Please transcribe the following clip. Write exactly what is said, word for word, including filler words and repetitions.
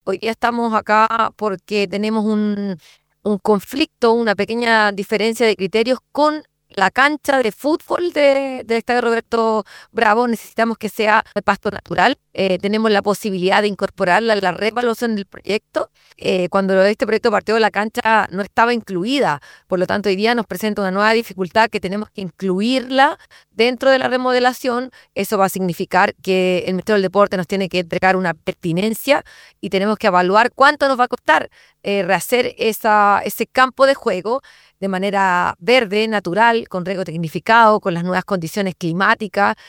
Hoy día estamos acá porque tenemos un, un conflicto, una pequeña diferencia de criterios con la cancha de fútbol de, del Estadio Roberto Bravo. Necesitamos que sea de pasto natural. Eh, tenemos la posibilidad de incorporarla a la revaluación del proyecto. Eh, cuando este proyecto partió, la cancha no estaba incluida. Por lo tanto, hoy día nos presenta una nueva dificultad que tenemos que incluirla dentro de la remodelación. Eso va a significar que el Ministerio del Deporte nos tiene que entregar una pertinencia y tenemos que evaluar cuánto nos va a costar eh, rehacer esa, ese campo de juego de manera verde, natural, con riego tecnificado, con las nuevas condiciones climáticas.